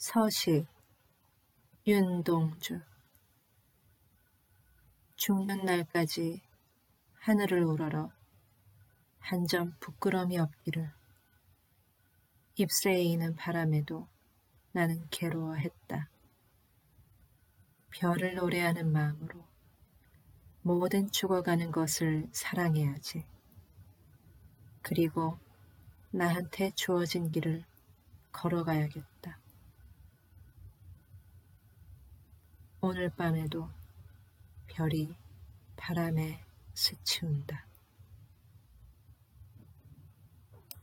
서시 윤동주. 죽는 날까지 하늘을 우러러 한 점 부끄럼이 없기를. 입술에 이는 바람에도 나는 괴로워했다. 별을 노래하는 마음으로 모든 죽어가는 것을 사랑해야지. 그리고 나한테 주어진 길을 걸어가야겠다. 오늘 밤에도 별이 바람에 스치운다.